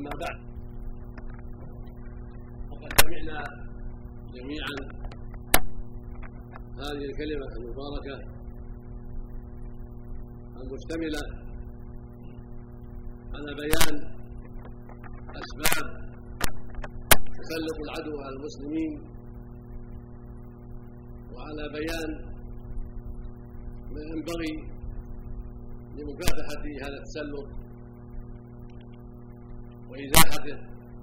أما بعد، وقد سمعنا جميعا هذه الكلمة المباركة المشتملة على بيان أسباب تسلط العدو على المسلمين، وعلى بيان ما ينبغي لمكافحة هذا التسلط وإزاحته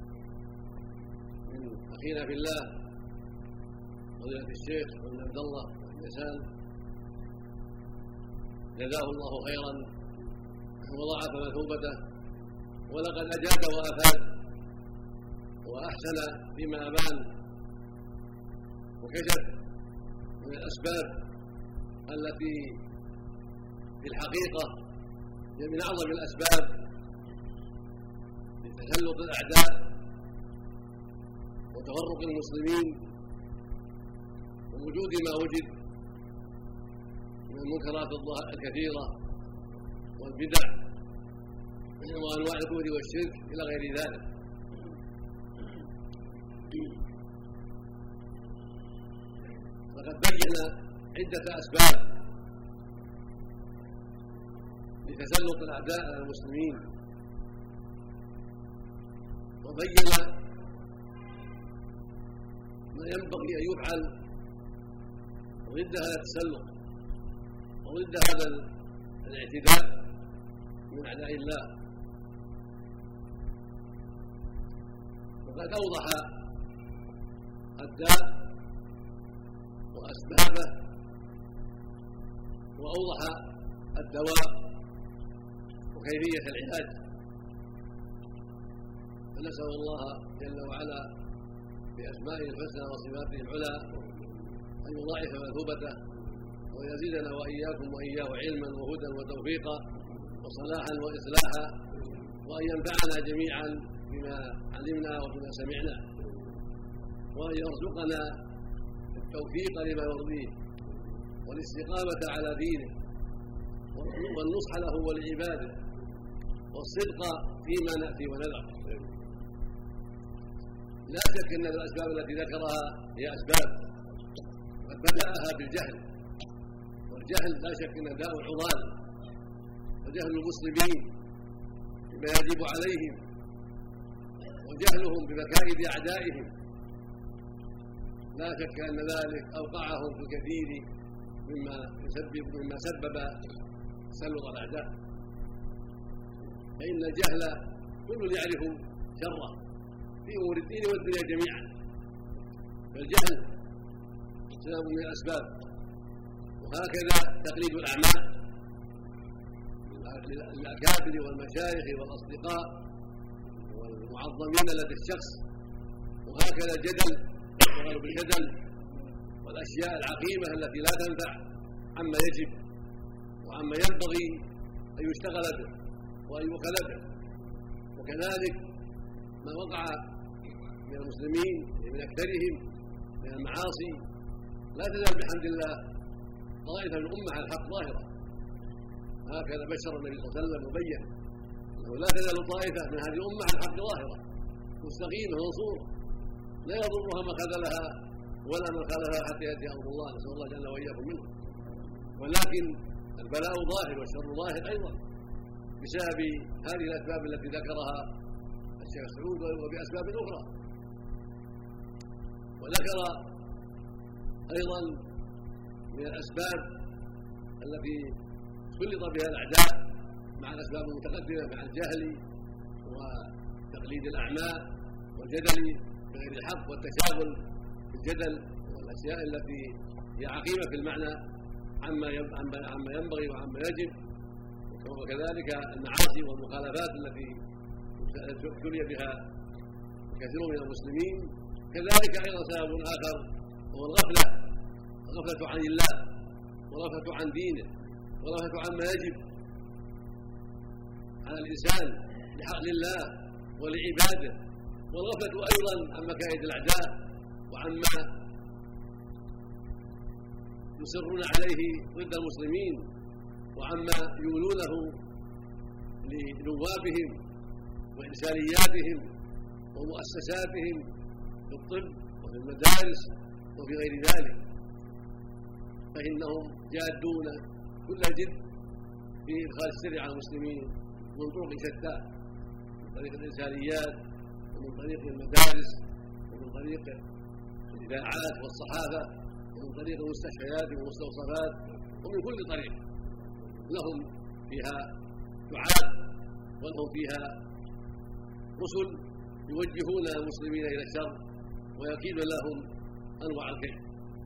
من أخينا في الله فضيلة الشيخ بن عبد الله بن يسان، جزاه الله خيرا وضاعف مثوبته، ولقد أجاد وأفاد وأحسن فيما أبان وكشف من الأسباب التي في الحقيقة هي من أعظم الأسباب لتسلط الأعداء وتفرق المسلمين ووجود ما وجد من المنكرات الكثيرة والبدع وأنواع الكفر والشرك إلى غير ذلك. فقد بين عدة أسباب لتسلط الأعداء على المسلمين، وبين ما ينبغي أن يفعل ضد هذا التسلط وضد هذا الاعتداء من أعداء الله. وقد أوضح الداء وأسبابه وأوضح الدواء وكيفية العلاج، فنسأل الله جل وعلا بأسمائه الحسنى وصفاته العلى أن يضاعف مثوبته ويزيدنا وإياكم وإياه علما وهدى وتوفيقا وصلاحا وإصلاحا، وأن ينفعنا جميعا بما علمنا وبما سمعنا، وأن يرزقنا التوفيق لما يرضيه والاستقامة على دينه والنصح له ولعباده والصدق فيما نأتي ونذر. لا شك أن الأسباب التي ذكرها هي أسباب قد بدأها بالجهل، والجهل لا شك أنه داء عضال، وجهل المسلمين بما يجب عليهم وجهلهم بمكائد أعدائهم لا شك أن ذلك أوقعهم في الكثير مما سبب تسلط الأعداء. فإن الجهل كل يعرف شره في أمور الدين والدنيا جميعا، فالجهل سبب من الأسباب. وهكذا تقليد الأعمال للأكابر والمشايخ والأصدقاء والمعظمين لدى الشخص، وهكذا الجدل وغلب الجدل والأشياء العقيمة التي لا تنفع عما يجب وعما ينبغي أن يشتغل به وأن يوكل به. وكذلك ما وقع من المسلمين من أكثرهم من المعاصي لا تزال بحمد الله طائفة من الأمة على الحق ظاهرة، هكذا بشر النبي صلى الله عليه وسلم وبين أنه لا تزال طائفة من هذه الأمة على الحق ظاهرة مستقيمة منصورة لا يضرها ما خذلها ولا من خالفها حتى يأتي أمر الله، نسأل الله جل وإياكم منه. ولكن البلاء ظاهر والشر ظاهر أيضا بسبب هذه الأسباب التي ذكرها الشيخ سعود وبأسباب أخرى. وذكر أيضا من الأسباب التي سلط بها الأعداء مع الأسباب المتقدمة مع الجهل وتقليد الأعمال والجدل بغير الحق والتشاغل في الجدل والأشياء التي هي عقيمة في المعنى عما ينبغي وعما يجب، وكذلك المعاصي والمخالفات التي ابتلي بها كثير من المسلمين. كذلك أيضا سبب آخر هو الغفلة عن الله والغفلة عن دينه والغفلة عما يجب على الإنسان لحق الله ولعباده، والغفلة أيضا عن مكائد الأعداء وعما يصرون عليه ضد المسلمين وعما يولونه لنوابهم وإنسانياتهم ومؤسساتهم في الطب وفي المدارس وفي غير ذلك، فإنهم جادون كل جد في إدخال السر على المسلمين من طرق شتى، من طريق الإنسانيات ومن طريق المدارس ومن طريق الإذاعات والصحافة ومن طريق المستشفيات والمستوصفات ومن كل طريق. لهم فيها دعاة ولهم فيها رسل يوجهون المسلمين إلى الشر ويكيد لهم أنواع الكيد.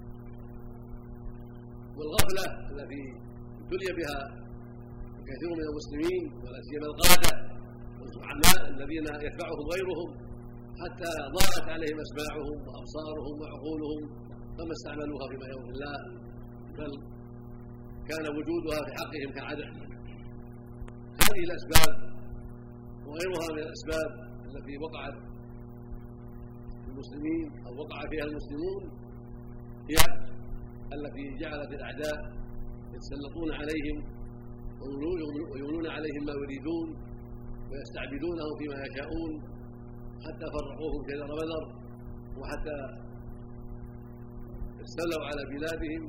والغفلة التي ابتلي بها كثير من المسلمين ولا سيما القادة والزعماء الذين يتبعهم غيرهم حتى ضاعت عليهم أسماعهم وأبصارهم وعقولهم فما استعملوها فيما يرضي الله، بل كان وجودها في حقهم كعدم. هذه الأسباب وغيرها من الأسباب التي وقعت في المسلمين أو وقع فيها المسلمون هي التي جعلت الأعداء يتسلطون عليهم ويولون عليهم ما يريدون ويستعبدونهم فيما يشاءون حتى فرقوهم كدر بدر، وحتى استولوا على بلادهم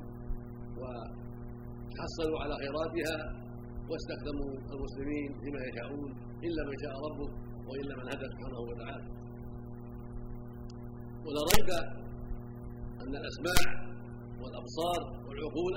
وحصلوا على خيراتها واستخدموا المسلمين فيما يشاءون إلا من شاء ربه وإلا من هدى سبحانه وتعالى. ولا ريب أن الأسماع والأبصار والعقول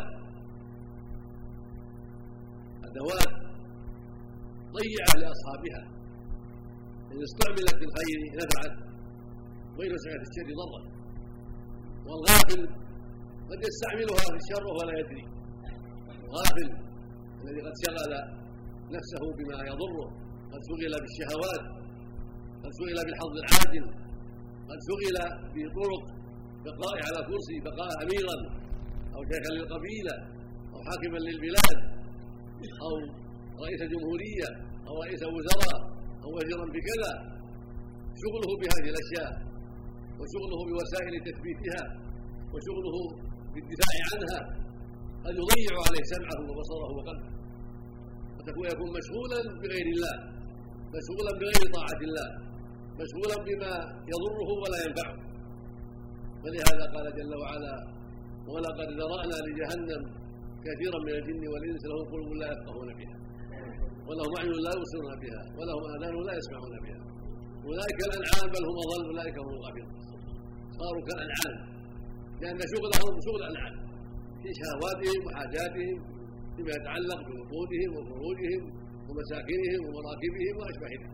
أدوات ضيعة لأصحابها، إن استعملت في الخير نفعت وإن وسعت في الشر ضرت. والغافل قد يستعملها في الشر وهو لا يدري، الغافل الذي قد شغل نفسه بما يضره، قد شغل بالشهوات، قد شغل بالحظ العاجل، قد شغل بطرق بقاء على كرسي، بقاء أميرا أو شيخا للقبيلة أو حاكما للبلاد أو رئيس جمهورية أو رئيس وزراء أو وزيرا بكذا، شغله بهذه الأشياء وشغله بوسائل تثبيتها وشغله بالدفاع عنها قد يضيع عليه سمعه وبصره وقلبه، يكون مشغولا بغير الله، مشغولا بغير طاعة الله، مشغولا بما يضره ولا ينفعه. فلهذا قال جل وعلا: ولقد ذرأنا لجهنم كثيرا من الجن والإنس لهم قلوب لا يفقهون بها ولهم أعين لا يبصرون بها ولهم آذان لا يسمعون بها أولئك الأنعام بل هم أضل أولئك هم الغافلون. صاروا كالأنعام لأن شغلهم شغل الأنعام في شهواتهم وحاجاتهم فيما يتعلق بنقودهم وفروجهم ومساكنهم ومراكبهم وأشباههم.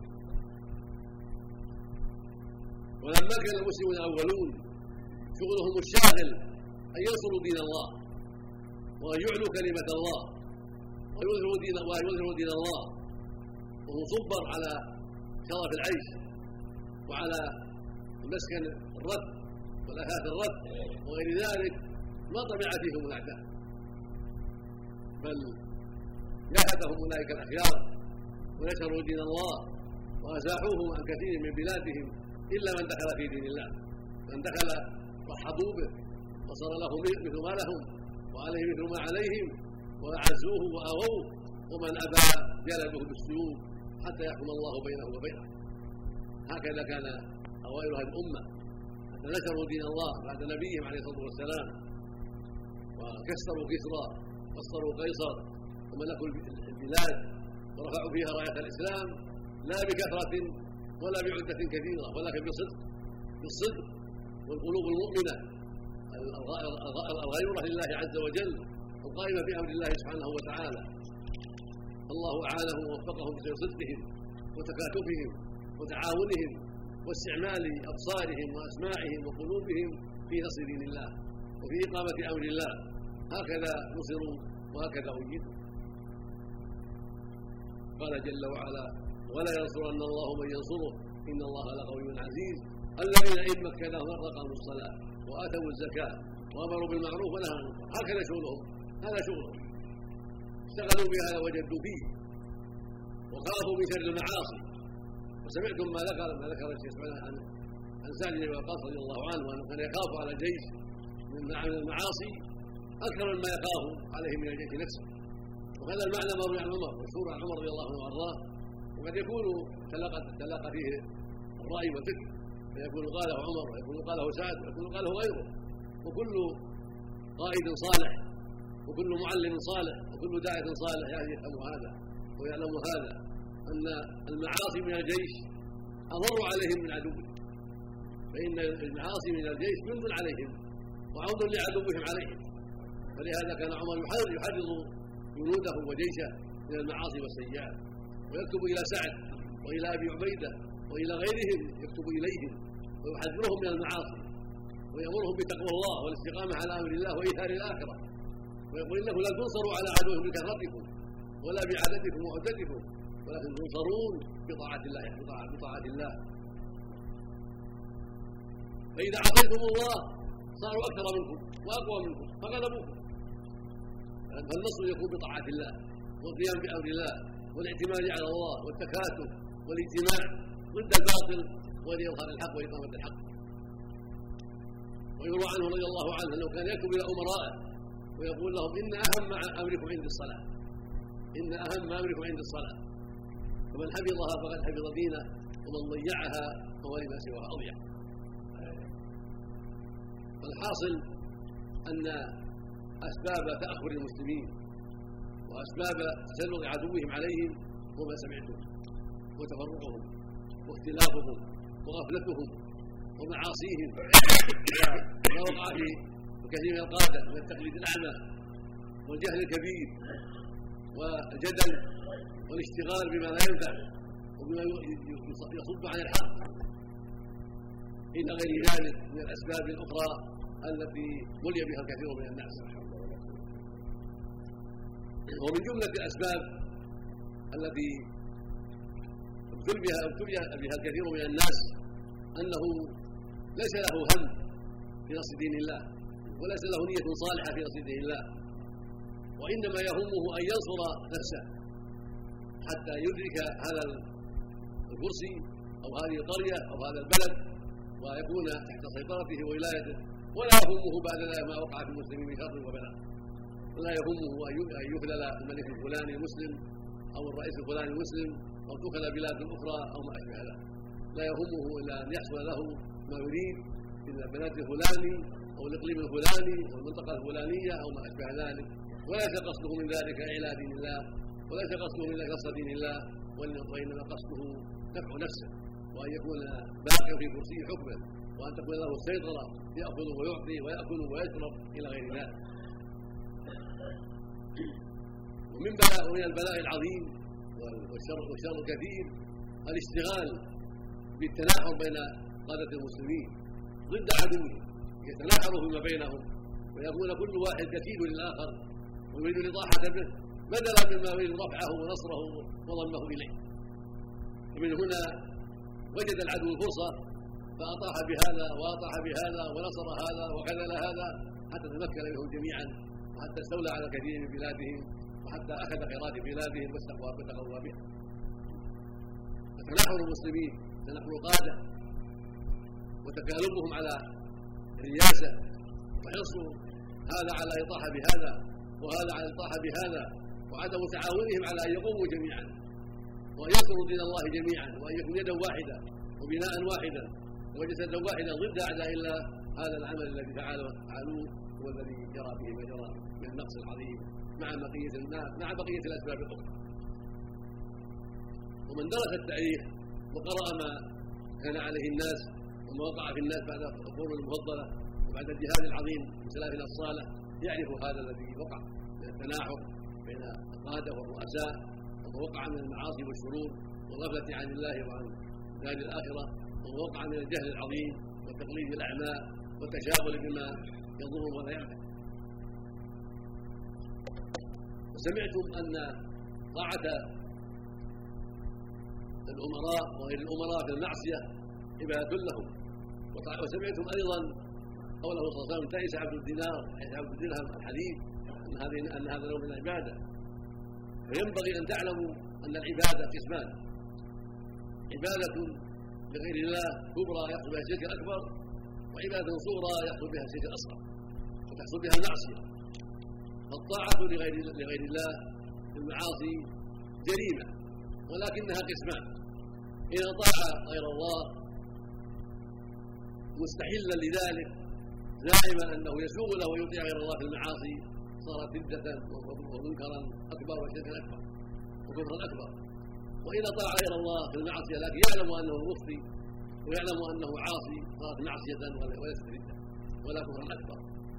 ولما كان المسلمون الأولون شغلهم الشاغل أن ينصروا دين الله وأن يعلوا كلمة الله ويظهروا دين الله، وهو صبر على شرف العيش وعلى مسكن الرد والأثاث الرد وغير ذلك، ما طمع فيهم الأعداء، بل جاهدهم أولئك الأخيار ونشروا دين الله وأزاحوهم عن كثير من بلادهم إلا من دخل في دين الله. من دخل رحبوا به وصار له مثل ما لهم وعليه مثل ما عليهم وأعزوه وآووه، ومن أبى جلدوه بالسيوف حتى يحكم الله بينه وبينه. هكذا كان أوائل هذه الأمة حتى نشروا دين الله بعد نبيهم عليه الصلاة والسلام، وكسروا كسرى وكسروا قيصر وملكوا البلاد ورفعوا فيها راية الإسلام، لا بكثرة ولا بعدة كثيرة ولكن بالصدق والقلوب المؤمنة الغيرة لله عز وجل القائمة بأمر الله سبحانه وتعالى. الله أعانهم ووفقهم في صدقهم وتكاتفهم وتعاونهم واستعمال أبصارهم وأسماعهم وقلوبهم في نصر دين الله وفي إقامة أمر الله. هكذا نصروا وهكذا أيدوا. قال جل وعلا: ولا ينصرن الله من ينصره إن الله لقوي عزيز الذين إن مكناهم أقاموا الصلاة وآتوا الزكاة وأمروا بالمعروف ونهوا عن المنكر. هكذا شغلهم، هذا شغلهم، اشتغلوا بهذا وجدوا فيه وخافوا من شر المعاصي. وسمعتم ما ذكر الشيخ عن سعد بن وقاص رضي الله عنه أنه كان يخاف على الجيش من المعاصي أكثر مما يخاف عليه من الجيش نفسه. وهذا المعنى مروي عن عمر، مشهور عن عمر رضي الله عنه وأرضاه وقد يكون تلاقى فيه الرأي والفكر، فيكون قاله عمر ويكون قاله سعد ويكون قاله غيره. وكل قائد صالح وكل معلم صالح وكل داعية صالح يعني يفهم هذا ويعلم هذا، أن المعاصي من الجيش أضر عليهم من عدوهم، فإن المعاصي من الجيش جند عليهم وعود لعدوهم عليهم. فلهذا كان عمر يحرض جنوده وجيشه من المعاصي والسيئات، ويكتب إلى سعد وإلى أبي عبيدة وإلى غيرهم، يكتب إليهم ويحذرهم من المعاصي ويأمرهم بتقوى الله والاستقامة على أمر الله وإيثار الآخرة، ويقول إنه لا تنصروا على عدوهم بكثرتكم ولا بعددكم وعدتكم، ولكن تنصرون بطاعة الله. فإذا عصيتم الله صاروا أكثر منكم وأقوى منكم فغلبوكم. فالنصر يكون بطاعة الله والقيام بأمر الله والاعتماد على الله والتكاتف والاجتماع ضد الباطل وليظهر الحق وإقامة الحق. ويروى عنه رضي الله عنه أنه كان يكتب إلى أمرائه ويقول لهم إن أهم أمركم عند الصلاة، إن أهم أمركم عند الصلاة، فمن حفظها فقد حفظ دينه ومن ضيعها فهو لما سواها أضيع. فالحاصل أن أسباب تأخر المسلمين وأسباب تسلط عدوهم عليهم هو ما سمعتم، وتفرقهم واختلافهم وغفلتهم ومعاصيهم ما وقع في كثير من القادة من التقليد الأعمى والجهل الكبير والجدل والاشتغال بما لا ينفع وبما يصد عن الحق إلى غير ذلك من الأسباب الأخرى التي ملي بها الكثير من الناس. ومن جملة الأسباب التي ابتلي بها الكثير من الناس أنه ليس له هم في نصر دين الله وليس له نية صالحة في نصر دين الله، وإنما يهمه أن ينصر نفسه حتى يدرك هذا الكرسي أو هذه القرية أو هذا البلد ويكون تحت سيطرته وولايته، ولا يهمه بعد ذلك ما وقع في المسلمين من شر وبلاء، ولا يهمه أن يخلل الملك الفلاني المسلم أو الرئيس الفلاني المسلم أو تخلى بلاد أخرى أو ما أشبه ذلك. لا يهمه إلا أن يحصل له ما يريد في البلد الفلاني أو الإقليم الفلاني أو المنطقة الفلانية أو ما أشبه ذلك، وليس قصده من ذلك إعلاء دين الله وليس قصده من ذلك نصر دين الله، وإنما قصده نفع نفسه وأن يكون باقيا في كرسي حكمه وأن تكون له السيطرة يأخذ ويعطي ويأكل ويشرب إلى غير ذلك. ومن البلاء العظيم والشر الكثير الاشتغال بالتناحر بين قادة المسلمين ضد عدوهم، يتناحروا فيما بينهم ويكون كل واحد كتيب للآخر ويريد الإطاحة به بدلا مما يريد رفعه ونصره وضمه إليه. ومن هنا وجد العدو الفرصة فأطاح بهذا وأطاح بهذا ونصر هذا وخذل هذا حتى تمكن منهم جميعا وحتى استولى على كثير من بلادهم وحتى أخذ خيرات بلادهم وتقوى بها. فتناحر المسلمين تناحر القادة وتكالبهم على الرياسة وحرص هذا على إطاحة بهذا وهذا على إطاحة بهذا وعدم تعاونهم على أن يقوموا جميعا وأن ينصروا دين الله جميعا وأن يكون يدا واحدة وبناء واحدا وجسدا واحدا ضد أعداء الله. هذا العمل الذي فعلوه هو الذي جرى به ما جرى من النقص العظيم مع بقية الأسباب الأخرى. ومن درس التاريخ وقرأ ما كان عليه الناس وما وقع في الناس بعد القرون المفضلة وبعد الجهاد العظيم من سلافنا الصالح يعرف هذا الذي وقع من التناحر بين القادة والرؤساء وما وقع من المعاصي والشرور والغفلة عن الله وعن دار الآخرة وما وقع من الجهل العظيم وتقليد الأعمى والتشاغل بما يضر ولا ينفع. وسمعتم أن طاعة الأمراء وغير الأمراء في المعصية عبادة لهم. وسمعتم أيضا قوله صلى الله عليه وسلم تئس عبد الدينار عبد الدرهم الحديث أن هذا نوع من العبادة. فينبغي أن تعلموا أن العبادة قسمان: عبادة لغير الله كبرى يحصل بها الشرك الأكبر، وعبادة صغرى يحصل بها الشرك الأصغر وتحصل بها المعصية. فالطاعة لغير الله في المعاصي جريمة ولكنها قسمان: إن أطاع غير الله مستحلا لذلك زاعما أنه يسوغ له ويطيع غير الله في المعاصي صارت ردة ومنكرا أكبر وشركا أكبر وكفرا أكبر. وإن أطاع غير الله في المعصية لكن يعلم أنه مخطئ ويعلم أنه عاصي صارت معصية وليست ردة ولا كفرا أكبر.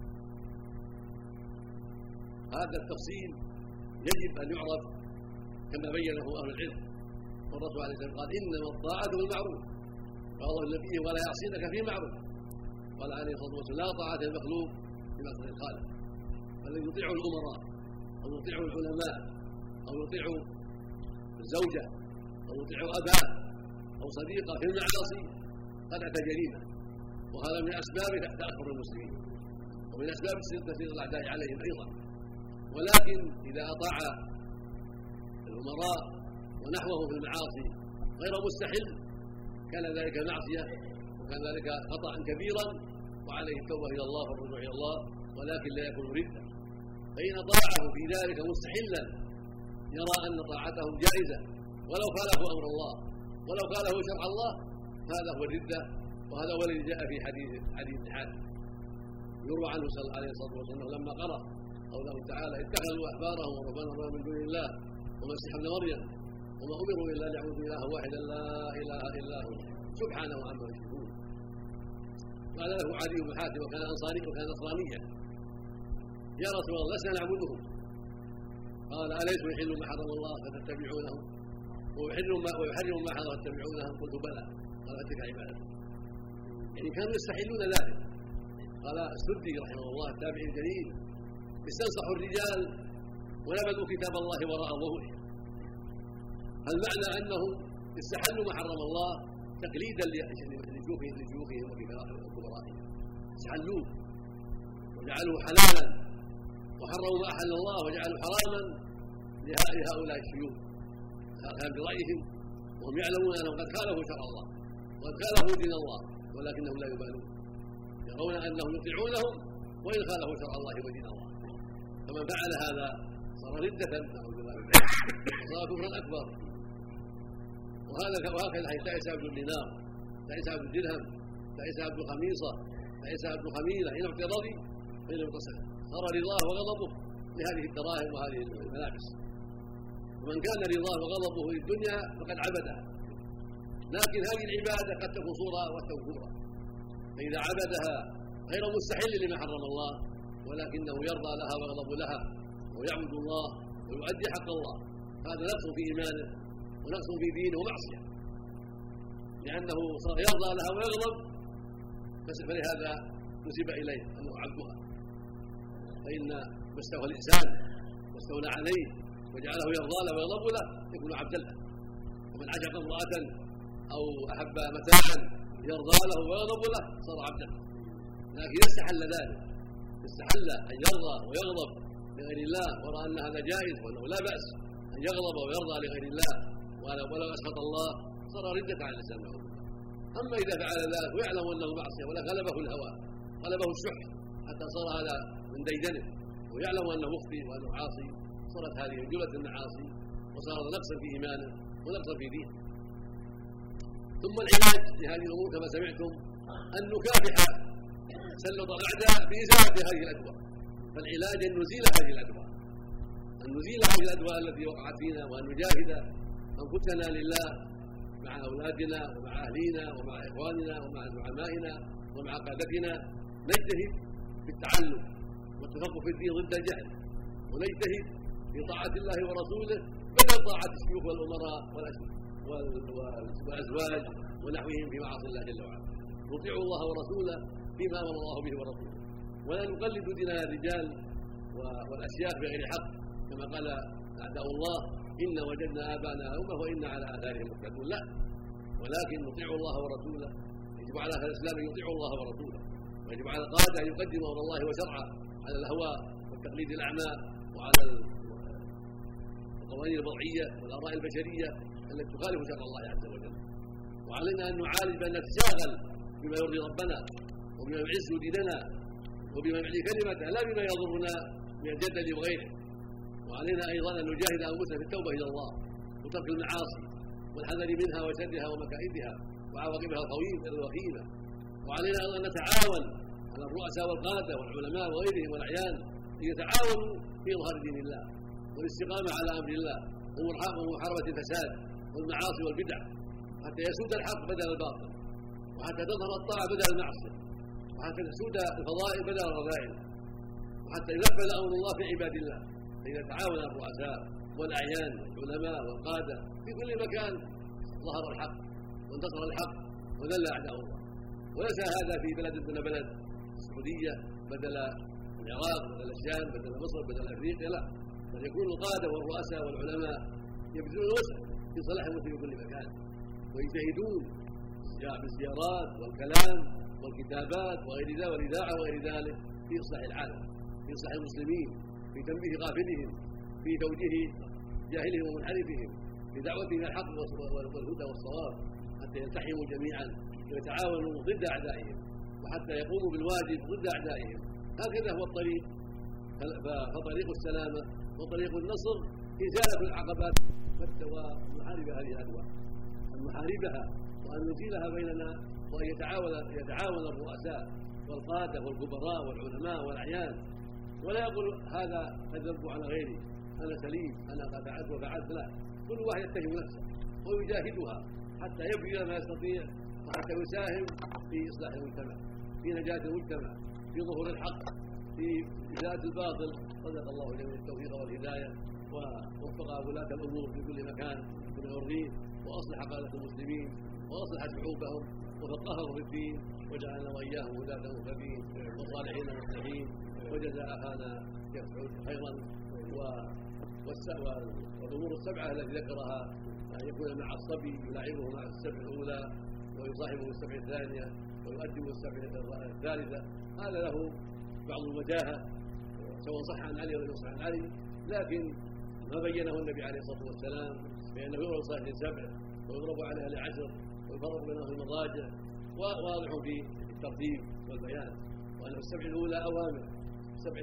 هذا التفصيل يجب أن يعرف كما بينه أهل العلم. والرسول عليه الصلاة والسلام قال: إنما الطاعة بالمعروف، قال النبي: ولا يعصينك في معروف. قال عليه الصلاة والسلام: لا طاعة المخلوق في معصية الخالق، بل يطيع الأمراء أو يطيع العلماء أو يطيع الزوجة أو يطيع أباه أو صديقه في المعاصي قد أتى جريمة، وهذا من أسباب تأخر المسلمين ومن أسباب تسليط الأعداء عليهم أيضا. ولكن إذا أطاع الأمراء ونحوه في المعاصي غير مستحل كان ذلك معصية وكان ذلك خطأ كبيرا وعليه التوبة إلى الله والرجوع إلى الله، ولكن لا يكون ردة. فإن أطاعه في ذلك مستحلا يرى أن طاعته جائزة ولو خالف أمر الله ولو خالف شرع الله، هذا هو الردة، وهذا هو الذي جاء في حديث حاتم يروى عنه صلى الله عليه وسلم لما قرأ قوله تعالى: اتخذوا أحبارهم ورهبانهم من دون الله والمسيح ابن مريم وما أمروا إلا أن يعبدوا إلها واحدا لا إله إلا هو سبحانه عما يشركون. قال له عدي بن حاتم وكان أنصاري وكان نصرانيا: يا رسول الله لسنا نعبدهم. قال: أليس يحل ما حرم الله فتتبعونه ويحرم ما حرم فتتبعونه؟ قلت: بلى. قال: فتلك عبادته. يعني كانوا يستحلون ذلك. قال السدي رحمه الله التابعي الجليل: استنصحوا الرجال ونبذوا كتاب الله وراء ظهورهم. المعنى أنهم استحلوا ما حرم الله تقليدا لشيوخهم وكبرائهم، استحلوه وجعلوه حلالا وحرموا ما أحل الله وجعلوا حراما لهؤلاء الشيوخ كان برأيهم وهم يعلمون أنهم قد خالفوا شرع الله وقد خالفوا دين الله، ولكنهم لا يبالون، يرون أنهم يطيعونهم وإن خالفوا شرع الله ودين الله. فمن فعل هذا صار ردة وصار كفرا أكبر. وهكذا تعس عبد الدينار، تعس عبد الدرهم، تعس عبد الخميصة، تعس عبد الخميلة، إن اعطي رضي فإن انتصر، صار رضاه وغضبه لهذه الدراهم وهذه الملابس. ومن كان رضاه وغضبه للدنيا فقد عبدها، لكن هذه العبادة قد تكون صورة وتكون كبرى. فإذا عبدها غير مستحل لما حرم الله ولكنه يرضى لها ويغضب لها ويعبد الله ويؤدي حق الله، هذا نقص في إيمانه ونقص في دينه ومعصية، لأنه صار يرضى لها ويغضب، فلهذا نسب إليه أنه عبدها. فإن ما استوى الإنسان واستولى عليه وجعله يرضى له ويغضب له يكون عبدا له. ومن عشق امرأة أو أحب متاعا يرضى له ويغضب له صار عبدا. لكن استحل ذلك، استحل أن يرضى ويغضب لغير الله ورأى أن هذا جائز وأنه لا بأس أن يغضب ويرضى لغير الله ولو أسخط الله صار ردة على الإنسان. أما إذا فعل ذلك ويعلم أنه معصية ولا غلبه الهوى غلبه الشح حتى صار هذا من ديدنه ويعلم أنه مخطئ وأنه عاصي، صارت هذه من جملة المعاصي وصار نقصا في إيمانه ونقصا في دينه. ثم العلاج لهذه الأمور كما سمعتم أن نكافح سلط الأعداء بإزالة هذه الأدواء. فالعلاج أن نزيل هذه الأدواء، أن نزيل هذه الأدواء التي وقعت فينا، وأن نجاهد أنفسنا لله مع أولادنا ومع أهلينا ومع إخواننا ومع زعمائنا ومع قادتنا، نجتهد في التعلم والتفقه في الدين ضد الجهل، ونجتهد في طاعة الله ورسوله بدل طاعة الشيوخ والأمراء والأزواج ونحوهم في معاصي الله جل وعلا. نطيع الله ورسوله فيما أمر الله به ورسوله، ولا نقلد دين الرجال والأشياخ بغير حق كما قال أعداء الله: إن وجدنا آباءنا أمة وإنا على آثارهم مقتدون. لا، ولكن نطيع الله ورسوله. يجب على أهل الإسلام أن يطيعوا الله ورسوله، ويجب على القادة أن يقدموا أمر الله وشرعه على الأهواء والتقليد الأعمى وعلى القوانين الوضعية والآراء البشرية التي تخالف شرع الله عز وجل. وعلينا أن نعالج بأن نتشاغل بما يرضي ربنا وبما يعز ديننا وبما يعلي كلمته لا بما يضرنا من الجدل وغيره. وعلينا أيضا أن نجاهد أنفسنا في التوبة إلى الله وترك المعاصي والحذر منها وشدها ومكائدها وعواقبها الوخيمه. وعلينا ايضا ان نتعاون على الرؤساء والقاده والعلماء وغيرهم والاعيان ان يتعاونوا في اظهار دين الله والاستقامه على امر الله ومحاربه الفساد والمعاصي والبدع، حتى يسود الحق بدل الباطل، وحتى تظهر الطاعه بدل المعصيه، وحتى تسود الفضائل بدل الرذائل، وحتى ينفذ امر الله في عباد الله. فاذا تعاون الرؤساء والاعيان والعلماء والقاده في كل مكان ظهر الحق وانتصر الحق وذل اعداء الله. وليس هذا في بلد دون بلد، السعوديه بدل العراق بدل الشام بدل مصر بدل افريقيا، لا، بل يكون القاده والرؤساء والعلماء يبذلون الوسع في صلاح المسلمين في كل مكان، ويجتهدون بالزيارات والكلام والكتابات وغير ذلك والاذاعه وغير ذلك في اصلاح العالم، في اصلاح المسلمين، في تنبيه غافلهم، في توجيه جاهلهم ومنحرفهم، في دعوتهم الى الحق والهدى والصواب، حتى يلتحموا جميعا ويتعاونوا ضد اعدائهم، وحتى يقوموا بالواجب ضد اعدائهم. هكذا هو الطريق. فطريق السلامه وطريق النصر ازاله العقبات ومحاربها هذه الادواء، ان نحاربها وان نزيلها بيننا، وان يتعاون الرؤساء والقاده والكبراء والعلماء والاعيان، ولا يقول هذا كذبت على غيري، انا سليم، انا قد فعلت وفعلت، لا، كل واحد يتهم نفسه ويجاهدها حتى يبذل ما يستطيع، وحتى يساهم في اصلاح المجتمع، في نجاه المجتمع، في ظهور الحق، في ازاله الباطل. صدق الله جميع التوفيق والهدايه، ووفق ولاة الامور في كل مكان من الريف، واصلح قاده المسلمين، واصلح شعوبهم، وفقههم في الدين، وجعلنا واياهم هداة مهتدين وصالحين مصلحين. وجزا اخانا شيخ سعود خيرا. والامور السبعه التي ذكرها، ان يكون مع الصبي يلاعبه مع السبع الاولى، ويصاحبه السبع الثانيه، ويؤدبه السبع الثالثه، هذا له بعض الوجاهه، سواء صح عن علي ولا يصح عن علي، لكن ما بينه النبي عليه الصلاه والسلام بانه يضرب صاحب السبع ويضرب عليها ل10 ويفرق بينهم في المضاجع، واضح في الترتيب والبيان، وان السبع الاولى اوامر، السبع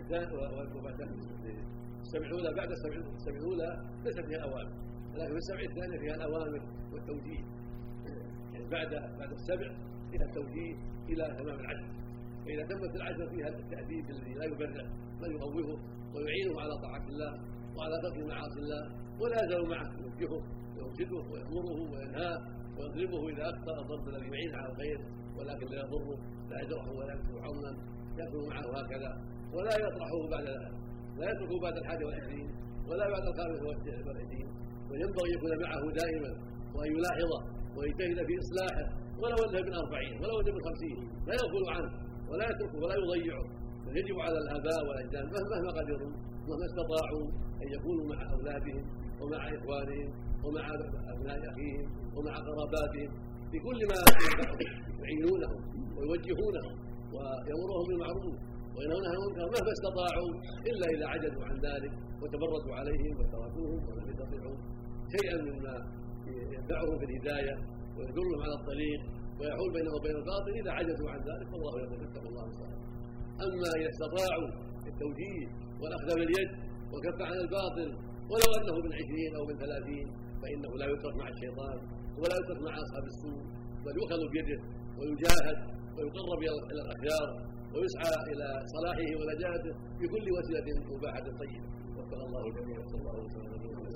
الاولى بعد السبع الاولى ليس فيها اوامر، لكن في السبع الثانيه فيها الاوامر والتوجيه، يعني بعد السبع فيها التوجيه الى تمام العشر، فاذا تمت العشر فيها التاديب الذي لا يبرع بل يقومه ويعينه على طاعه الله وعلى ترك معاصي الله، ولا يزال معه يوجهه ويرشده ويامره وينهاه ويضربه اذا اخطا الضرب الذي يعين على الخير، ولكن لا يضره، لا يجرحه ولا يكسر عظما، ياكل معه هكذا، ولا يطرحه بعد لا يتركه بعد 21 ولا بعد 25، وينبغي يكون معه دائما، وان يلاحظه ويجتهد في اصلاحه، ولو انه من 40 ولو انه من 50 لا يغفل عنه ولا يتركه ولا يضيعه. بل يجب على الاباء والاجداد مهما قدروا ومهما استطاعوا ان يكونوا مع اولادهم ومع اخوانهم ومع ابناء اخيهم ومع قراباتهم في كل ما ينفعهم، يعينونهم ويوجهونهم ويامرهم بالمعروف وينهونهم عن المنكر مهما استطاعوا، الا اذا عجزوا عن ذلك وتبردوا عليهم وتركوهم ولم يستطيعوا شيئا مما يدفعهم في الهدايه ويدلهم على الطريق ويحول بينهم وبين الباطل. اذا عجزوا عن ذلك فالله يقول اتقوا الله صالحا. اما اذا استطاعوا التوجيه والاخذ باليد والكف عن الباطل ولو انه من 20 او من 30، فانه لا يترك مع الشيطان ولا يترك مع اصحاب السوء، بل يؤخذ بيده ويجاهد ويقرب الى الاخيار ويسعى الى صلاحه ونجاته بكل وسيله مباحه طيبه. وفق الله الجميع. صلى الله عليه وسلم.